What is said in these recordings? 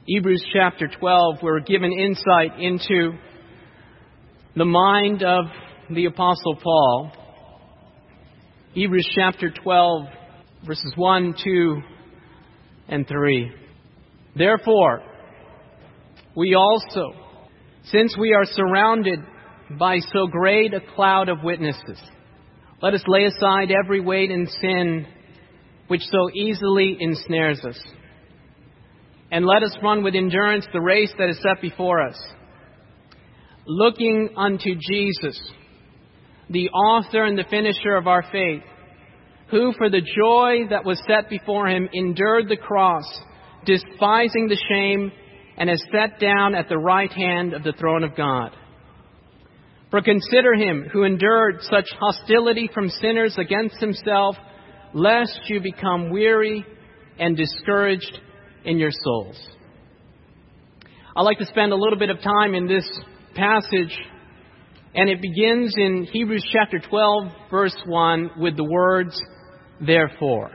Hebrews chapter 12, we're given insight into the mind of the Apostle Paul. Hebrews chapter 12, verses 1, 2, and 3. Therefore, we also, since we are surrounded by so great a cloud of witnesses, let us lay aside every weight and sin which so easily ensnares us. And let us run with endurance the race that is set before us, looking unto Jesus, the author and the finisher of our faith, who for the joy that was set before him endured the cross, despising the shame, and has sat down at the right hand of the throne of God. For consider him who endured such hostility from sinners against himself, lest you become weary and discouraged in your souls. I'd like to spend a little bit of time in this passage, and it begins in Hebrews chapter 12, verse 1, with the words, therefore.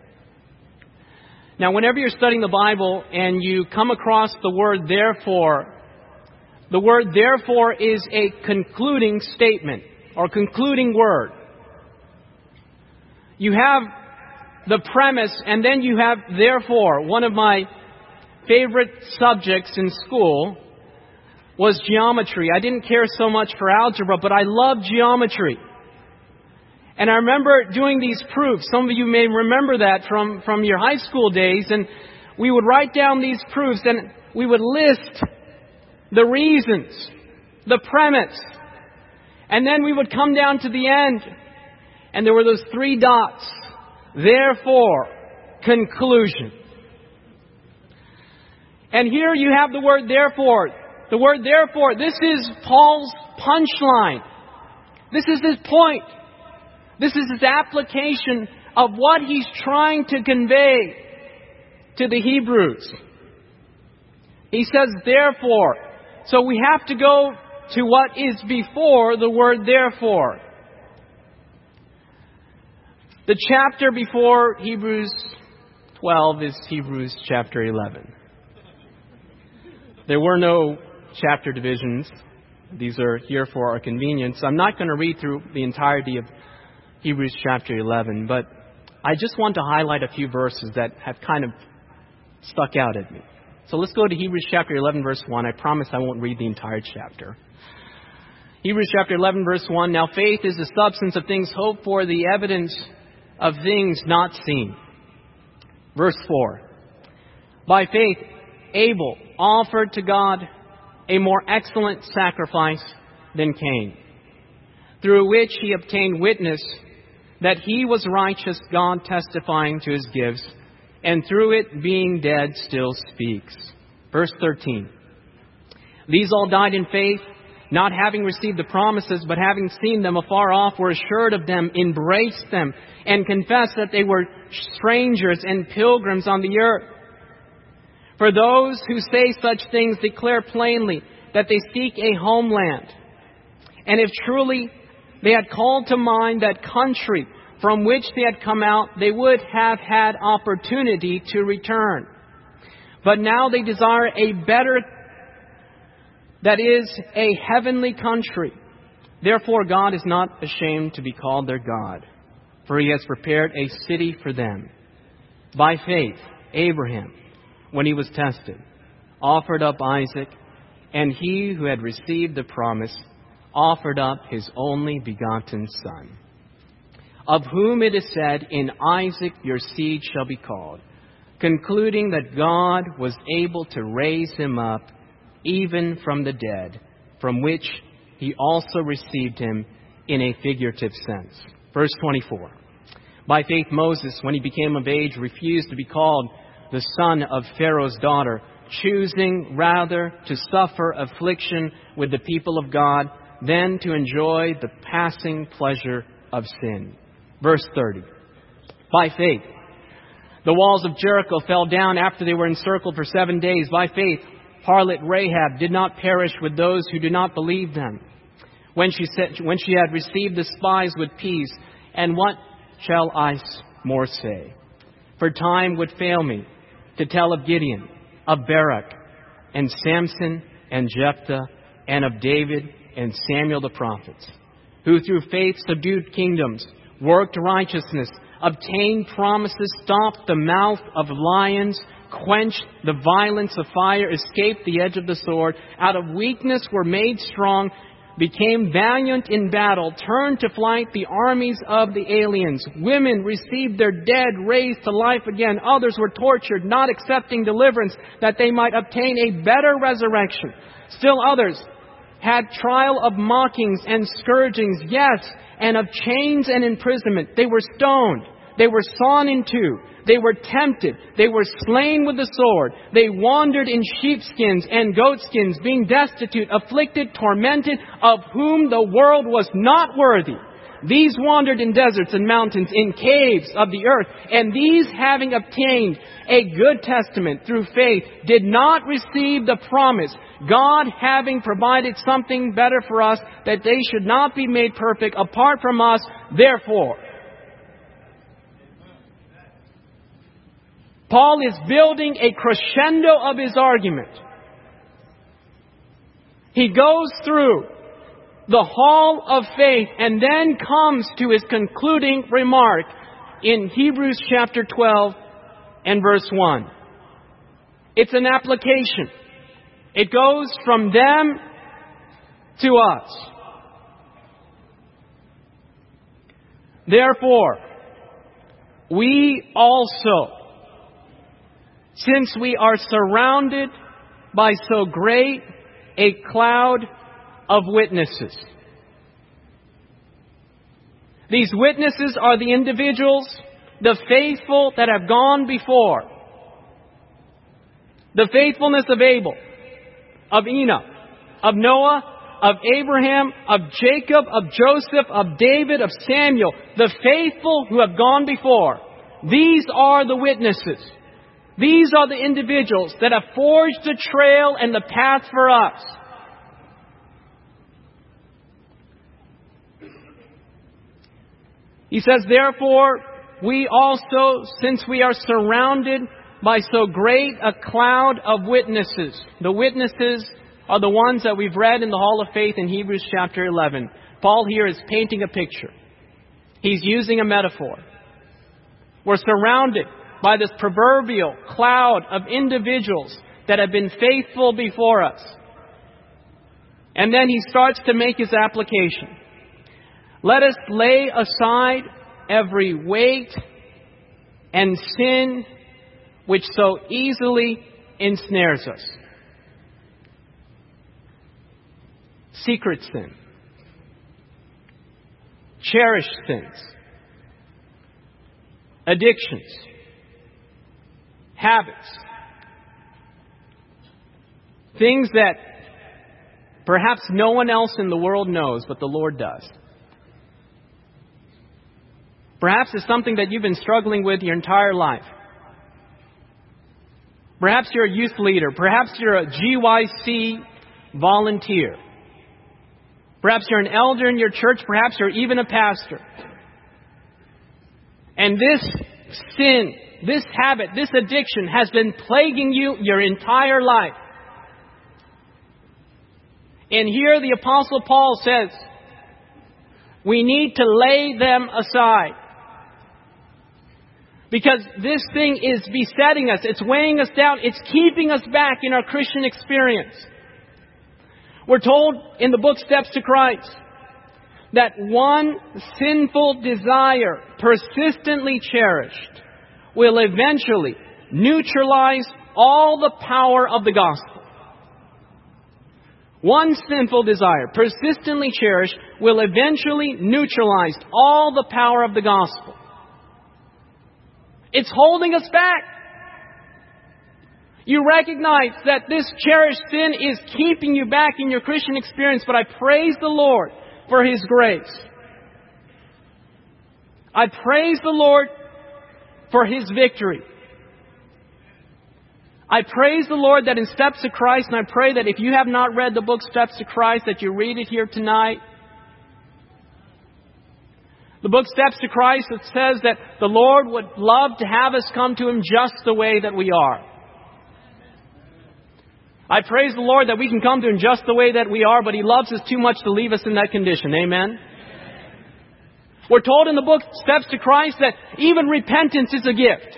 Now, whenever you're studying the Bible and you come across the word therefore is a concluding statement or concluding word. You have the premise, and then you have therefore. One of my favorite subjects in school was geometry. I didn't care so much for algebra, but I loved geometry. And I remember doing these proofs. Some of you may remember that from your high school days. And we would write down these proofs and we would list the reasons, the premise. And then we would come down to the end and there were those 3 dots. Therefore, conclusion. And here you have the word therefore. The word therefore, this is Paul's punchline. This is his point. This is his application of what he's trying to convey to the Hebrews. He says therefore. So we have to go to what is before the word therefore. The chapter before Hebrews 12 is Hebrews chapter 11. There were no chapter divisions. These are here for our convenience. I'm not going to read through the entirety of Hebrews chapter 11, but I just want to highlight a few verses that have kind of stuck out at me. So let's go to Hebrews chapter 11, verse 1. I promise I won't read the entire chapter. Hebrews chapter 11, verse 1. Now faith is the substance of things hoped for, the evidence of things not seen. Verse 4. By faith, Abel offered to God a more excellent sacrifice than Cain, through which he obtained witness that he was righteous, God testifying to his gifts, and through it, being dead, still speaks. Verse 13. These all died in faith, not having received the promises, but having seen them afar off, were assured of them, embraced them, and confessed that they were strangers and pilgrims on the earth. For those who say such things declare plainly that they seek a homeland. And if truly they had called to mind that country from which they had come out, they would have had opportunity to return. But now they desire a better, that is, a heavenly country. Therefore God is not ashamed to be called their God, for he has prepared a city for them. By faith, Abraham, when he was tested, offered up Isaac, and he who had received the promise offered up his only begotten son, of whom it is said, in Isaac your seed shall be called, concluding that God was able to raise him up even from the dead, from which he also received him in a figurative sense. Verse 24. By faith Moses, when he became of age, refused to be called the son of Pharaoh's daughter, choosing rather to suffer affliction with the people of God than to enjoy the passing pleasure of sin. Verse 30. By faith, the walls of Jericho fell down after they were encircled for 7 days. By faith, harlot Rahab did not perish with those who did not believe them, when she had received the spies with peace. And what shall I more say? For time would fail me to tell of Gideon, of Barak, and Samson and Jephthah, and of David and Samuel the prophets, who through faith subdued kingdoms, worked righteousness, obtained promises, stopped the mouth of lions, quenched the violence of fire, escaped the edge of the sword, out of weakness were made strong, became valiant in battle, turned to flight the armies of the aliens. Women received their dead raised to life again. Others were tortured, not accepting deliverance, that they might obtain a better resurrection. Still others had trial of mockings and scourgings, yes, and of chains and imprisonment. They were stoned. They were sawn in two. They were tempted. They were slain with the sword. They wandered in sheepskins and goatskins, being destitute, afflicted, tormented, of whom the world was not worthy. These wandered in deserts and mountains, in caves of the earth. And these, having obtained a good testament through faith, did not receive the promise, God having provided something better for us, that they should not be made perfect apart from us. Therefore, Paul is building a crescendo of his argument. He goes through the hall of faith and then comes to his concluding remark in Hebrews chapter 12 and verse 1. It's an application. It goes from them to us. Therefore, we also, since we are surrounded by so great a cloud of witnesses. These witnesses are the individuals, the faithful that have gone before. The faithfulness of Abel, of Enoch, of Noah, of Abraham, of Jacob, of Joseph, of David, of Samuel. The faithful who have gone before. These are the witnesses. These are the individuals that have forged the trail and the path for us. He says, therefore, we also, since we are surrounded by so great a cloud of witnesses. The witnesses are the ones that we've read in the Hall of Faith in Hebrews chapter 11. Paul here is painting a picture. He's using a metaphor. We're surrounded by this proverbial cloud of individuals that have been faithful before us. And then he starts to make his application. Let us lay aside every weight and sin which so easily ensnares us. Secret sin. Cherished sins. Addictions. Habits. Things that perhaps no one else in the world knows, but the Lord does. Perhaps it's something that you've been struggling with your entire life. Perhaps you're a youth leader. Perhaps you're a GYC volunteer. Perhaps you're an elder in your church. Perhaps you're even a pastor. And this sin, this habit, this addiction has been plaguing you your entire life. And here the Apostle Paul says, we need to lay them aside. Because this thing is besetting us. It's weighing us down. It's keeping us back in our Christian experience. We're told in the book Steps to Christ that one sinful desire, persistently cherished, will eventually neutralize all the power of the gospel. One sinful desire, persistently cherished, will eventually neutralize all the power of the gospel. It's holding us back. You recognize that this cherished sin is keeping you back in your Christian experience, but I praise the Lord for His grace. I praise the Lord for His victory. I praise the Lord that in Steps to Christ, and I pray that if you have not read the book Steps to Christ, that you read it here tonight. The book Steps to Christ, it says that the Lord would love to have us come to Him just the way that we are. I praise the Lord that we can come to Him just the way that we are, but He loves us too much to leave us in that condition. Amen? We're told in the book Steps to Christ that even repentance is a gift.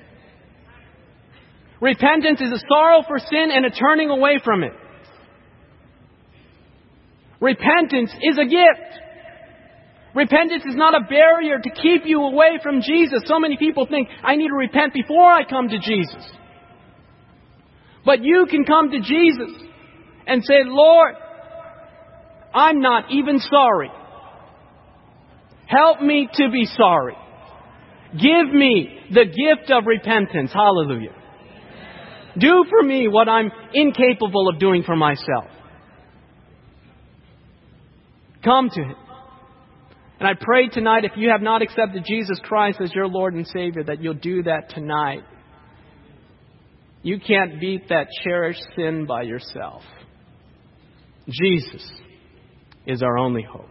Repentance is a sorrow for sin and a turning away from it. Repentance is a gift. Repentance is not a barrier to keep you away from Jesus. So many people think, I need to repent before I come to Jesus. But you can come to Jesus and say, Lord, I'm not even sorry. Help me to be sorry. Give me the gift of repentance. Hallelujah. Do for me what I'm incapable of doing for myself. Come to Him. And I pray tonight, if you have not accepted Jesus Christ as your Lord and Savior, that you'll do that tonight. You can't beat that cherished sin by yourself. Jesus is our only hope.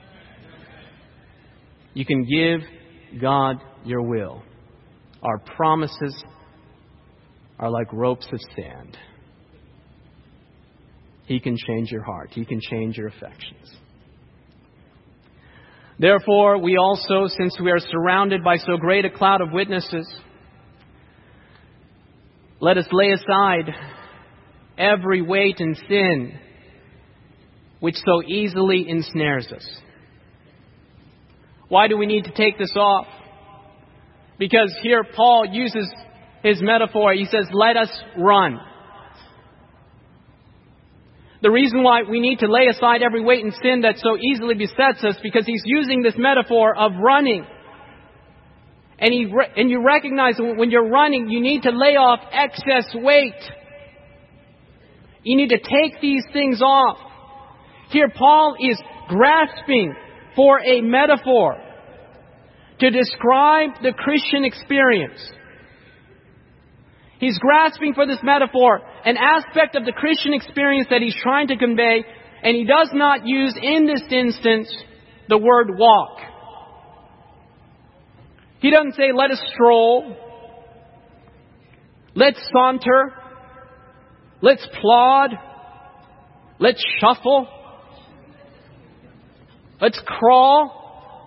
You can give God your will. Our promises are like ropes of sand. He can change your heart. He can change your affections. Therefore, we also, since we are surrounded by so great a cloud of witnesses, let us lay aside every weight and sin which so easily ensnares us. Why do we need to take this off? Because here Paul uses his metaphor. He says, let us run. The reason why we need to lay aside every weight and sin that so easily besets us, because he's using this metaphor of running. And you recognize that when you're running, you need to lay off excess weight. You need to take these things off. Here Paul is grasping for a metaphor to describe the Christian experience. He's grasping for this metaphor, an aspect of the Christian experience that he's trying to convey, and he does not use in this instance the word walk. He doesn't say, let us stroll, let's saunter, let's plod, let's shuffle, let's crawl.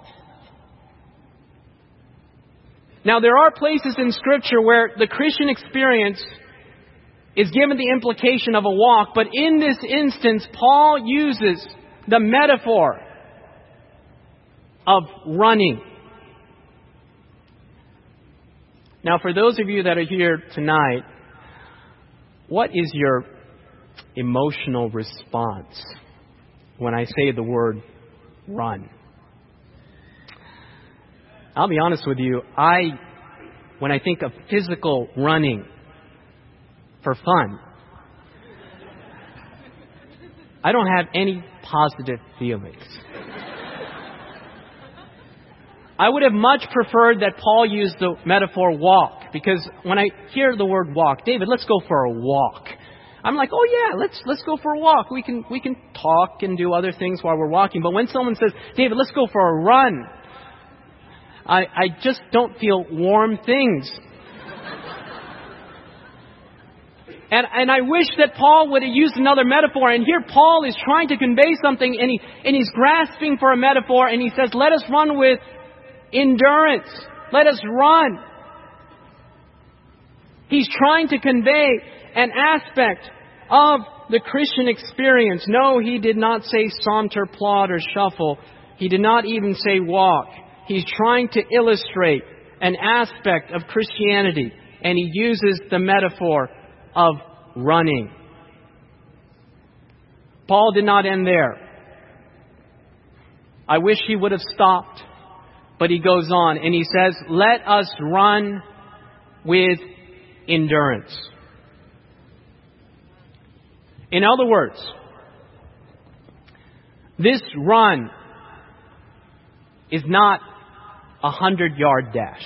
Now, there are places in Scripture where the Christian experience is given the implication of a walk, but in this instance, Paul uses the metaphor of running. Now, for those of you that are here tonight, what is your emotional response when I say the word run? I'll be honest with you, when I think of physical running for fun, I don't have any positive feelings. I would have much preferred that Paul used the metaphor walk, because when I hear the word walk, David, let's go for a walk. I'm like, oh yeah, let's go for a walk. We can talk and do other things while we're walking. But when someone says, David, let's go for a run, I just don't feel warm things. And I wish that Paul would have used another metaphor. And here Paul is trying to convey something, and he's grasping for a metaphor, and he says, let us run with endurance. Let us run. He's trying to convey an aspect of the Christian experience. No, he did not say saunter, plod, or shuffle. He did not even say walk. He's trying to illustrate an aspect of Christianity, and he uses the metaphor of running. Paul did not end there. I wish he would have stopped, but he goes on and he says, let us run with endurance. In other words, this run is not a 100-yard dash.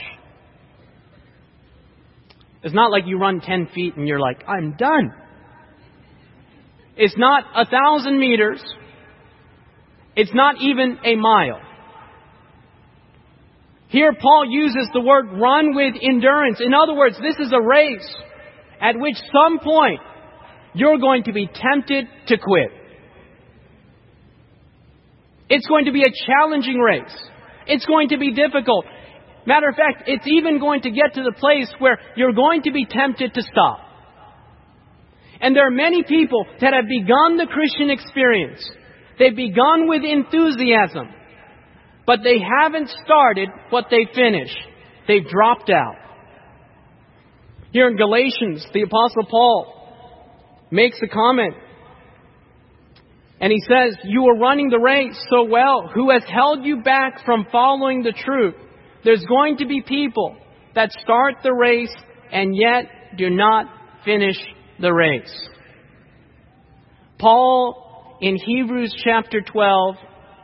It's not like you run 10 feet and you're like, I'm done. It's not 1,000 meters. It's not even a mile. Here Paul uses the word run with endurance. In other words, this is a race at which some point you're going to be tempted to quit. It's going to be a challenging race. It's going to be difficult. Matter of fact, it's even going to get to the place where you're going to be tempted to stop. And there are many people that have begun the Christian experience. They've begun with enthusiasm, but they haven't started what they finish. They've dropped out. Here in Galatians, the Apostle Paul makes a comment. And he says, you are running the race so well. Who has held you back from following the truth? There's going to be people that start the race and yet do not finish the race. Paul, in Hebrews chapter 12,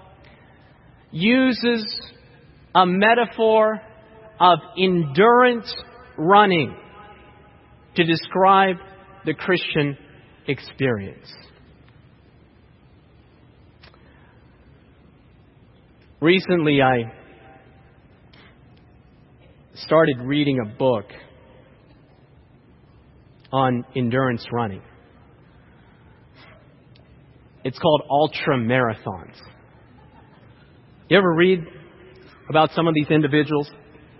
uses a metaphor of endurance running to describe the Christian experience. Recently, I started reading a book on endurance running. It's called Ultra Marathons. You ever read about some of these individuals?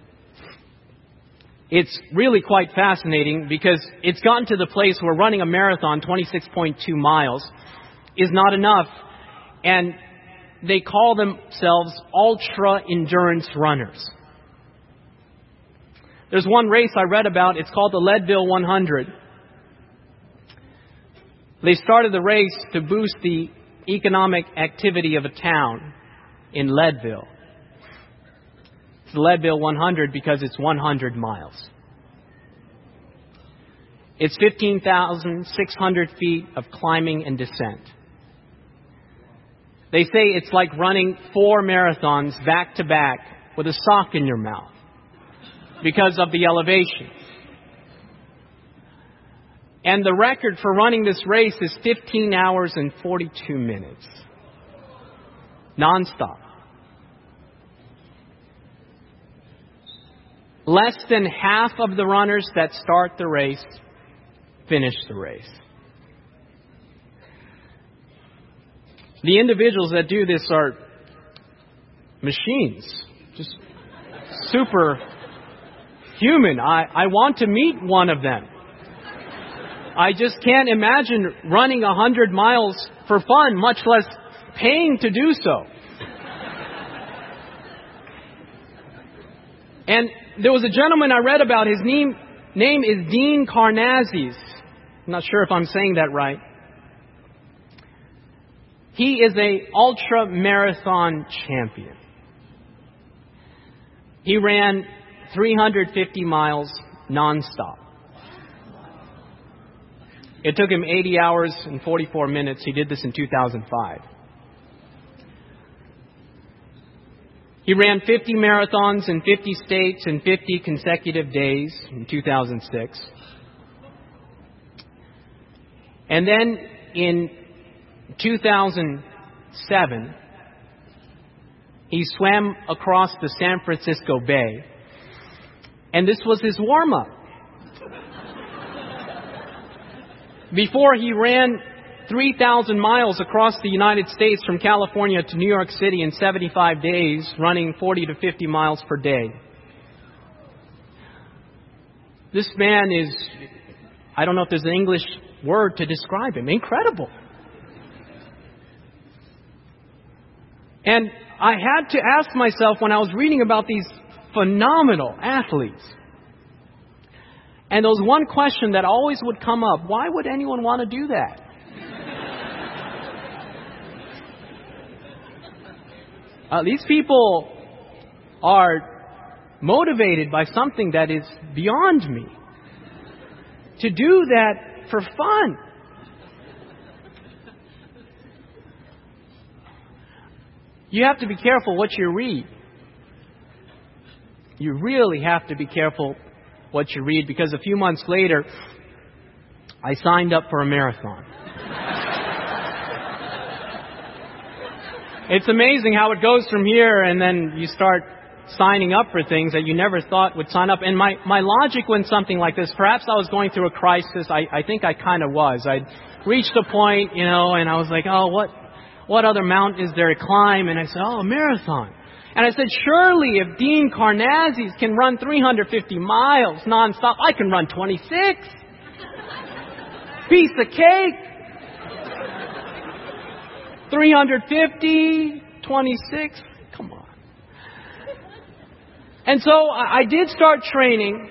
It's really quite fascinating because it's gotten to the place where running a marathon, 26.2 miles, is not enough. And they call themselves ultra endurance runners. There's one race I read about. It's called the Leadville 100. They started the race to boost the economic activity of a town in Leadville. It's the Leadville 100 because it's 100 miles. It's 15,600 feet of climbing and descent. They say it's like running 4 marathons back to back with a sock in your mouth because of the elevation. And the record for running this race is 15 hours and 42 minutes. Non-stop. Less than half of the runners that start the race finish the race. The individuals that do this are machines. Just super human. I want to meet one of them. I just can't imagine running 100 miles for fun, much less paying to do so. And there was a gentleman I read about. His name is Dean Karnazes. I'm not sure if I'm saying that right. He is an ultra marathon champion. He ran 350 miles nonstop. It took him 80 hours and 44 minutes. He did this in 2005. He ran 50 marathons in 50 states in 50 consecutive days in 2006. And then in 2007, he swam across the San Francisco Bay. And this was his warm-up. Before he ran 3,000 miles across the United States from California to New York City in 75 days, running 40 to 50 miles per day. This man is, I don't know if there's an English word to describe him, incredible. And I had to ask myself when I was reading about these phenomenal athletes, and there was one question that always would come up: why would anyone want to do that? These people are motivated by something that is beyond me. To do that for fun. You have to be careful what you read. You really have to be careful what you read, because a few months later, I signed up for a marathon. It's amazing how it goes from here, and then you start signing up for things that you never thought would sign up. And my logic went something like this. Perhaps I was going through a crisis. I think I kind of was. I'd reached a point, and I was like, oh, what other mountain is there to climb? And I said, oh, a marathon. And I said, surely if Dean Karnazes can run 350 miles nonstop, I can run 26. Piece of cake. 350, 26. Come on. And so I did start training.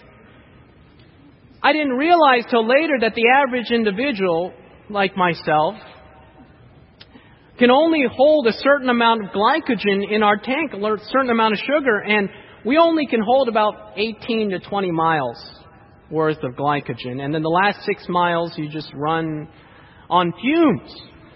I didn't realize till later that the average individual, like myself, can only hold a certain amount of glycogen in our tank, a certain amount of sugar, and we only can hold about 18 to 20 miles worth of glycogen. And then the last 6 miles, you just run on fumes.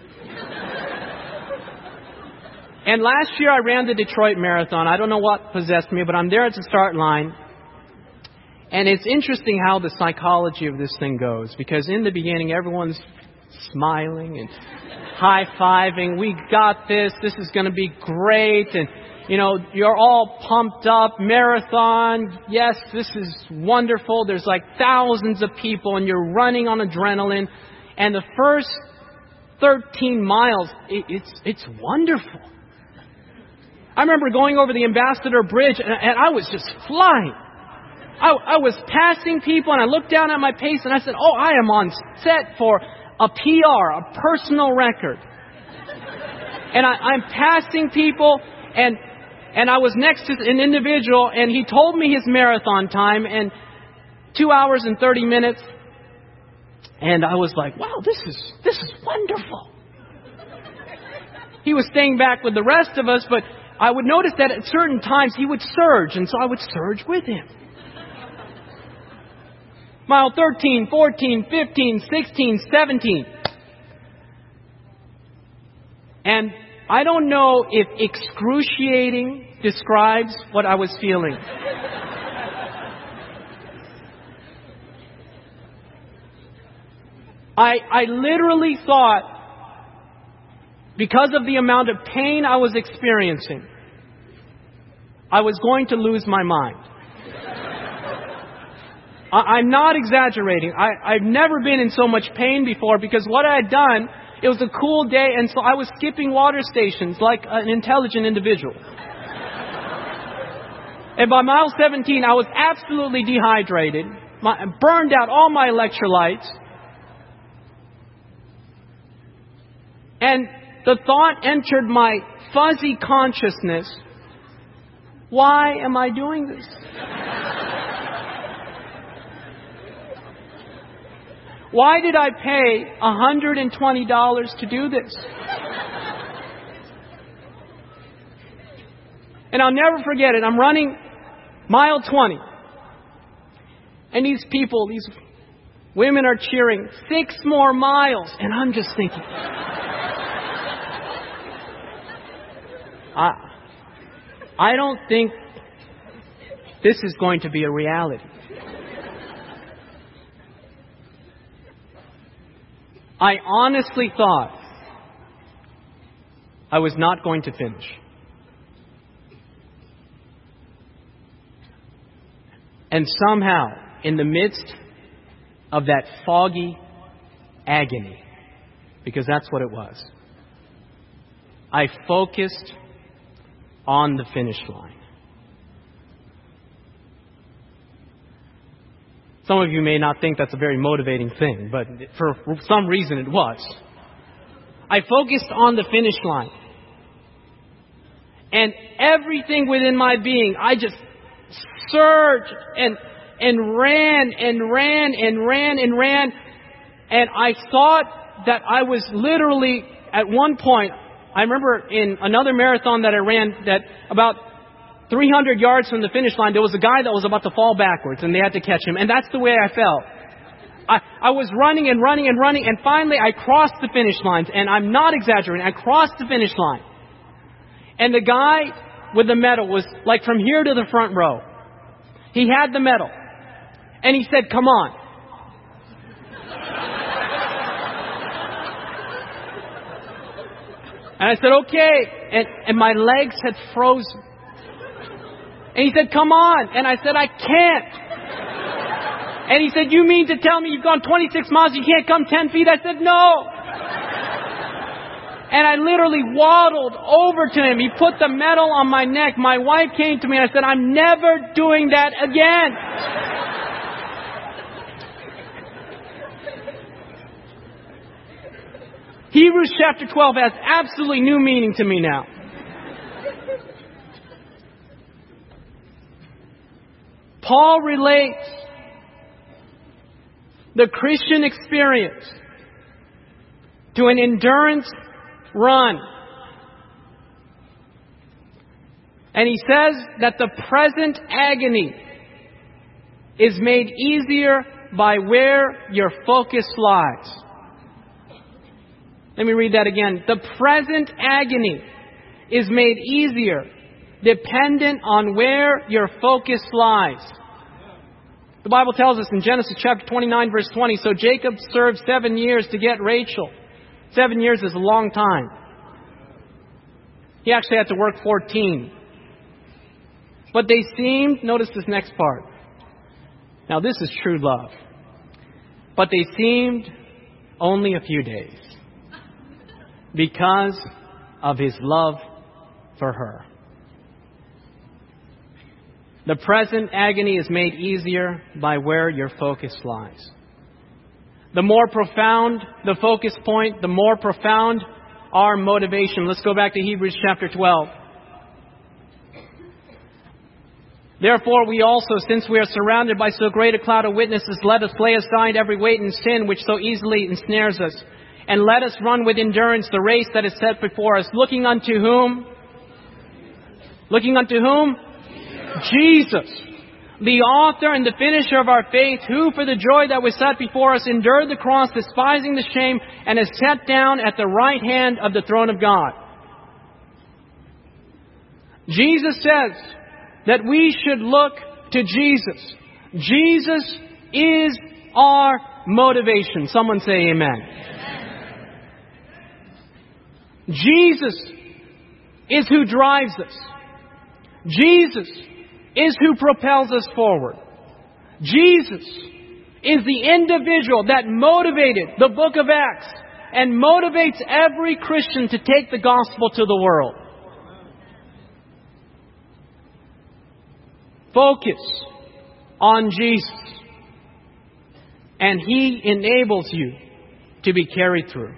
And last year I ran the Detroit Marathon. I don't know what possessed me, but I'm there at the start line. And it's interesting how the psychology of this thing goes, because in the beginning everyone's smiling and high-fiving. We got this. This is going to be great. And, you're all pumped up. Marathon. Yes, this is wonderful. There's like thousands of people and you're running on adrenaline. And the first 13 miles, it's wonderful. I remember going over the Ambassador Bridge and I was just flying. I was passing people and I looked down at my pace and I said, oh, I am on set for a PR, a personal record. And I'm passing people and I was next to an individual and he told me his marathon time and 2 hours and 30 minutes. And I was like, wow, this is wonderful. He was staying back with the rest of us, but I would notice that at certain times he would surge, and so I would surge with him. Mile 13, 14, 15, 16, 17. And I don't know if excruciating describes what I was feeling. I literally thought, because of the amount of pain I was experiencing, I was going to lose my mind. I'm not exaggerating. I've never been in so much pain before, because what I had done, it was a cool day, and so I was skipping water stations like an intelligent individual. And by mile 17, I was absolutely dehydrated, burned out all my electrolytes. And the thought entered my fuzzy consciousness, why am I doing this? Why did I pay $120 to do this? And I'll never forget it. I'm running mile 20. And these people, these women are cheering 6 more miles. And I'm just thinking, I don't think this is going to be a reality. I honestly thought I was not going to finish. And somehow, in the midst of that foggy agony, because that's what it was, I focused on the finish line. Some of you may not think that's a very motivating thing, but for some reason it was. I focused on the finish line. And everything within my being, I just surged and ran and ran and ran and ran. And I thought that I was literally, at one point, I remember in another marathon that I ran, that about 300 yards from the finish line, there was a guy that was about to fall backwards, and they had to catch him. And that's the way I felt. I was running and running and running, and finally I crossed the finish lines. And I'm not exaggerating. I crossed the finish line. And the guy with the medal was like from here to the front row. He had the medal. And he said, "Come on." And I said, "Okay." And my legs had frozen. And he said, come on. And I said, I can't. And he said, you mean to tell me you've gone 26 miles, you can't come 10 feet? I said, no. And I literally waddled over to him. He put the medal on my neck. My wife came to me and I said, I'm never doing that again. Hebrews chapter 12 has absolutely new meaning to me now. Paul relates the Christian experience to an endurance run. And he says that the present agony is made easier by where your focus lies. Let me read that again. The present agony is made easier dependent on where your focus lies. The Bible tells us in Genesis chapter 29 verse 20, so Jacob served 7 years to get Rachel. 7 years is a long time. He actually had to work 14. But they seemed, notice this next part. Now this is true love. But they seemed only a few days because of his love for her. The present agony is made easier by where your focus lies. The more profound the focus point, the more profound our motivation. Let's go back to Hebrews chapter 12. Therefore we also, since we are surrounded by so great a cloud of witnesses, let us lay aside every weight and sin which so easily ensnares us. And let us run with endurance the race that is set before us. Looking unto whom? Looking unto whom? Jesus, the author and the finisher of our faith, who for the joy that was set before us endured the cross, despising the shame, and is set down at the right hand of the throne of God. Jesus says that we should look to Jesus. Jesus is our motivation. Someone say amen. Jesus is who drives us. Jesus is who propels us forward. Jesus is the individual that motivated the book of Acts and motivates every Christian to take the gospel to the world. Focus on Jesus, and He enables you to be carried through.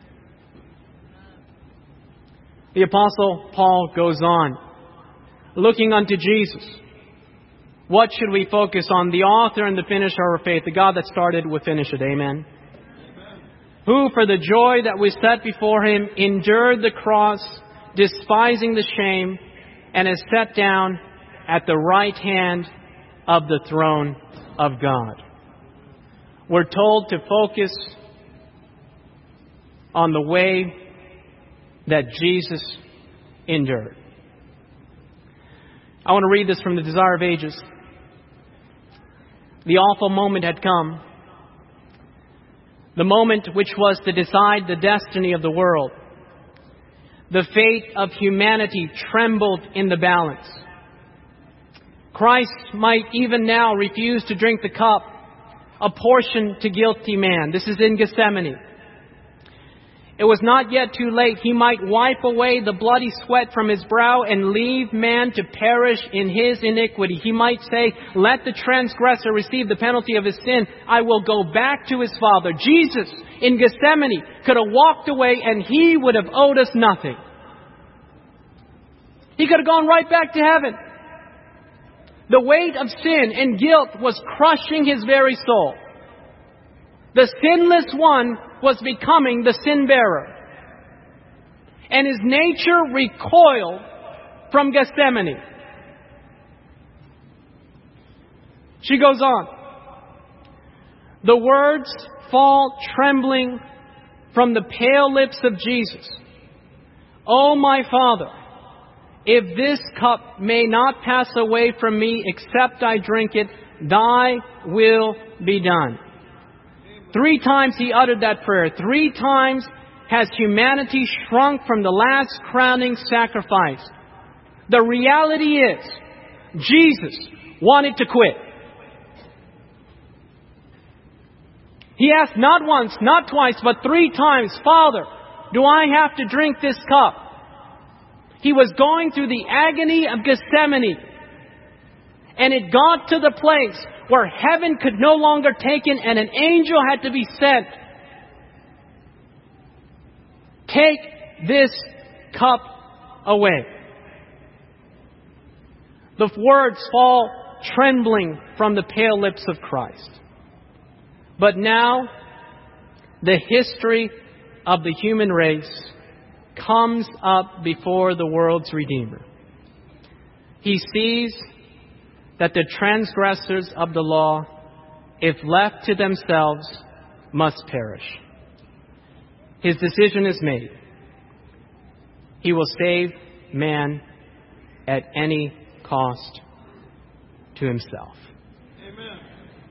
The Apostle Paul goes on, looking unto Jesus. What should we focus on? The author and the finisher of our faith. The God that started will finish it. Amen. Who for the joy that was set before Him endured the cross, despising the shame, and is set down at the right hand of the throne of God. We're told to focus on the way that Jesus endured. I want to read this from the Desire of Ages. The awful moment had come. The moment which was to decide the destiny of the world. The fate of humanity trembled in the balance. Christ might even now refuse to drink the cup apportioned to guilty man. This is in Gethsemane. It was not yet too late. He might wipe away the bloody sweat from his brow and leave man to perish in his iniquity. He might say, let the transgressor receive the penalty of his sin. I will go back to his Father. Jesus in Gethsemane could have walked away and He would have owed us nothing. He could have gone right back to heaven. The weight of sin and guilt was crushing His very soul. The sinless one was becoming the sin bearer. And His nature recoiled from Gethsemane. She goes on. The words fall trembling from the pale lips of Jesus. O my Father, if this cup may not pass away from me except I drink it, Thy will be done. 3 times He uttered that prayer. 3 times has humanity shrunk from the last crowning sacrifice. The reality is Jesus wanted to quit. He asked not once, not twice, but 3 times, Father, do I have to drink this cup? He was going through the agony of Gethsemane. And it got to the place where heaven could no longer take it and an angel had to be sent. Take this cup away. The words fall trembling from the pale lips of Christ. But now, the history of the human race comes up before the world's Redeemer. He sees that the transgressors of the law, if left to themselves, must perish. His decision is made. He will save man at any cost to himself. Amen.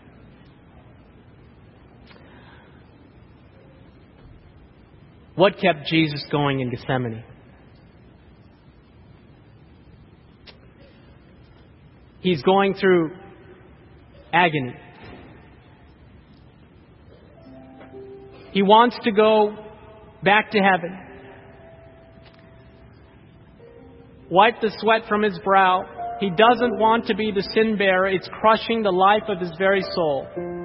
What kept Jesus going in Gethsemane? He's going through agony. He wants to go back to heaven. Wipe the sweat from his brow. He doesn't want to be the sin bearer. It's crushing the life of his very soul.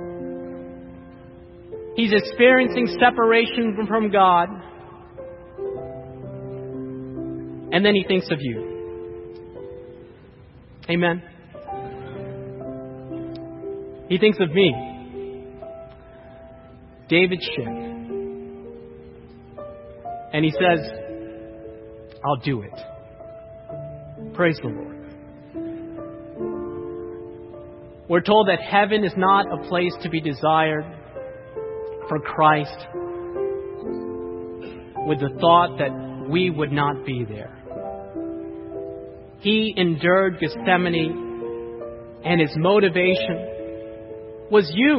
He's experiencing separation from God. And then he thinks of you. Amen. He thinks of me, David Schick. And he says, I'll do it. Praise the Lord. We're told that heaven is not a place to be desired for Christ with the thought that we would not be there. He endured Gethsemane, and his motivation was you.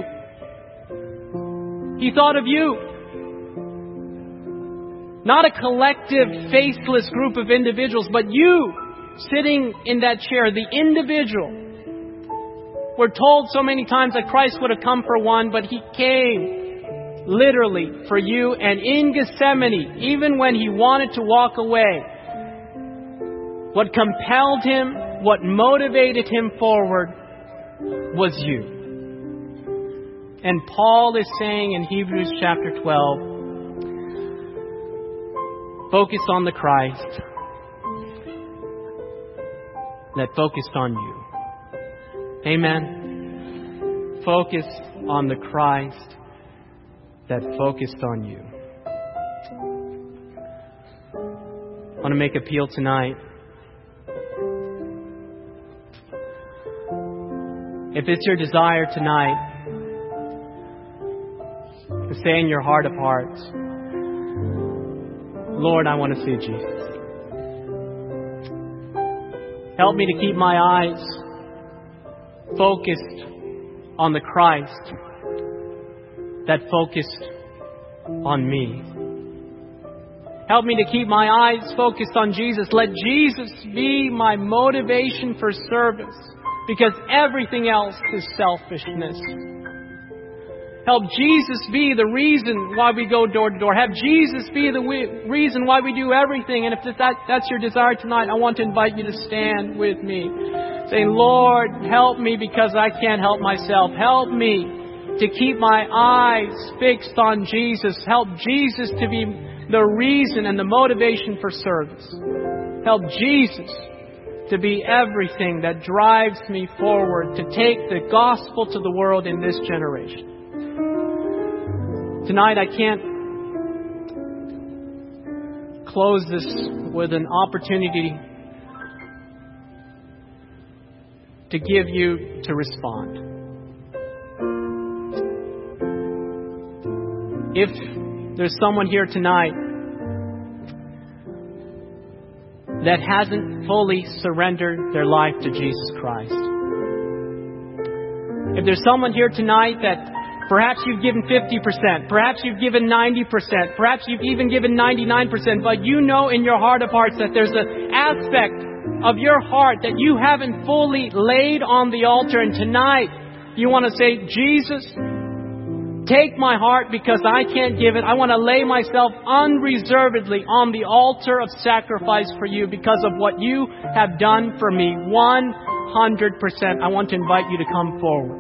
He thought of you. Not a collective, faceless group of individuals, but you sitting in that chair, the individual. We're told so many times that Christ would have come for one, but he came literally for you. And in Gethsemane, even when he wanted to walk away, what compelled him, what motivated him forward was you. And Paul is saying in Hebrews chapter 12, focus on the Christ that focused on you. Amen. Focus on the Christ that focused on you. I want to make appeal tonight. If it's your desire tonight to say in your heart of hearts, Lord, I want to see Jesus. Help me to keep my eyes focused on the Christ that focused on me. Help me to keep my eyes focused on Jesus. Let Jesus be my motivation for service, because everything else is selfishness. Help Jesus be the reason why we go door to door. Have Jesus be the reason why we do everything. And if that's your desire tonight, I want to invite you to stand with me. Saying, Lord, help me because I can't help myself. Help me to keep my eyes fixed on Jesus. Help Jesus to be the reason and the motivation for service. Help Jesus to be everything that drives me forward to take the gospel to the world in this generation. Tonight I can't close this with an opportunity to give you to respond. If there's someone here tonight that hasn't fully surrendered their life to Jesus Christ, if there's someone here tonight that perhaps you've given 50%, perhaps you've given 90%, perhaps you've even given 99%, but you know in your heart of hearts that there's an aspect of your heart that you haven't fully laid on the altar. And tonight, you want to say, Jesus, take my heart because I can't give it. I want to lay myself unreservedly on the altar of sacrifice for you because of what you have done for me. 100%. I want to invite you to come forward.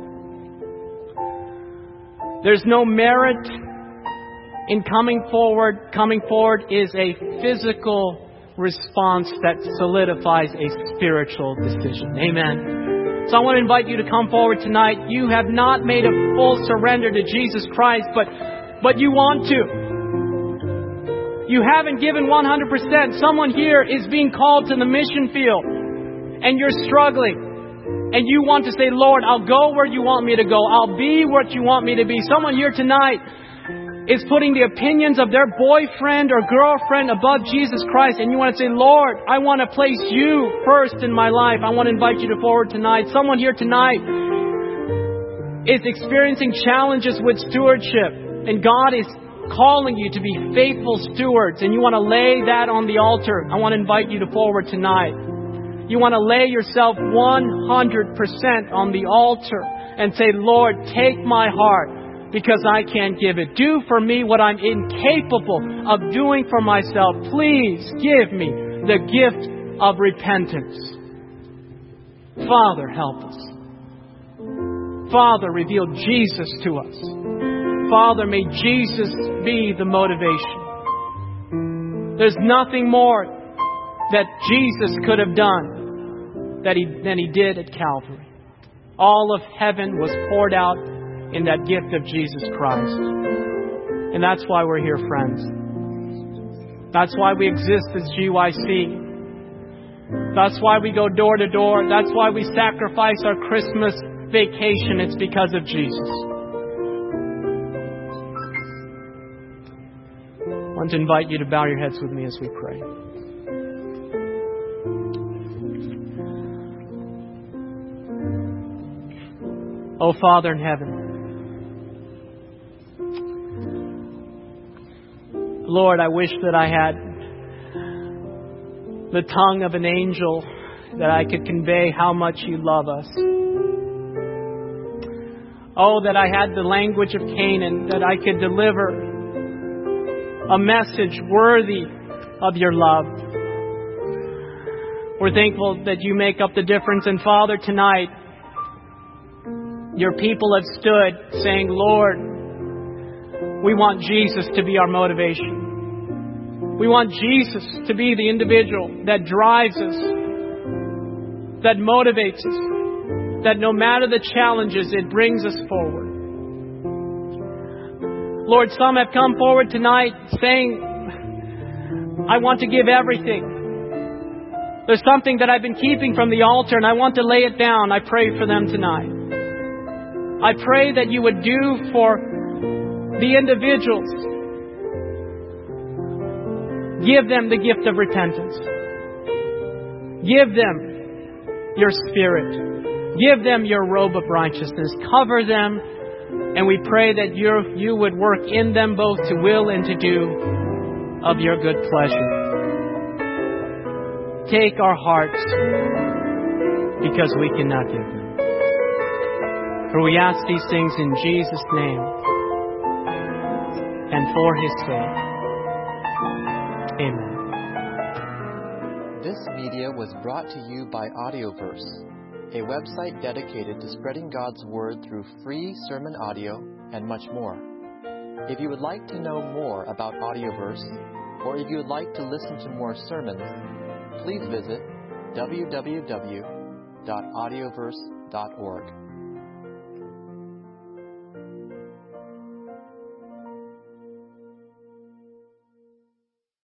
There's no merit in coming forward. Coming forward is a physical response that solidifies a spiritual decision. Amen. So I want to invite you to come forward tonight. You have not made a full surrender to Jesus Christ, but you want to. You haven't given 100%. Someone here is being called to the mission field, and you're struggling. And you want to say, Lord, I'll go where you want me to go. I'll be what you want me to be. Someone here tonight is putting the opinions of their boyfriend or girlfriend above Jesus Christ. And you want to say, Lord, I want to place you first in my life. I want to invite you to forward tonight. Someone here tonight is experiencing challenges with stewardship. And God is calling you to be faithful stewards. And you want to lay that on the altar. I want to invite you to forward tonight. You want to lay yourself 100% on the altar and say, Lord, take my heart. Because I can't give it. Do for me what I'm incapable of doing for myself. Please give me the gift of repentance. Father, help us. Father, reveal Jesus to us. Father, may Jesus be the motivation. There's nothing more that Jesus could have done than He did at Calvary. All of heaven was poured out in that gift of Jesus Christ. And that's why we're here, friends. That's why we exist as GYC. That's why we go door to door. That's why we sacrifice our Christmas vacation. It's because of Jesus. I want to invite you to bow your heads with me as we pray. Oh, Father in heaven, Lord, I wish that I had the tongue of an angel, that I could convey how much you love us. Oh, that I had the language of Canaan, that I could deliver a message worthy of your love. We're thankful that you make up the difference. And Father, tonight, your people have stood saying, Lord, we want Jesus to be our motivation. We want Jesus to be the individual that drives us, that motivates us, that no matter the challenges, it brings us forward. Lord, some have come forward tonight saying, I want to give everything. There's something that I've been keeping from the altar and I want to lay it down. I pray for them tonight. I pray that you would do for the individuals. Give them the gift of repentance. Give them your Spirit. Give them your robe of righteousness. Cover them. And we pray that you would work in them both to will and to do of your good pleasure. Take our hearts because we cannot give them. For we ask these things in Jesus' name and for His sake. Amen. This media was brought to you by Audioverse, a website dedicated to spreading God's Word through free sermon audio and much more. If you would like to know more about Audioverse, or if you would like to listen to more sermons, please visit www.audioverse.org.